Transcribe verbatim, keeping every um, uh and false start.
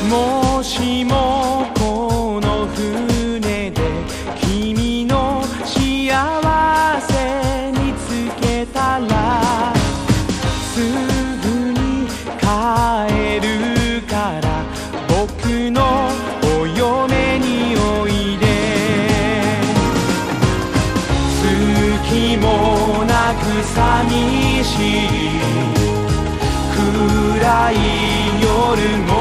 もしもこの船で君の幸せ見つけたらすぐに帰るから僕のお嫁においで。月もなく寂しい暗い夜も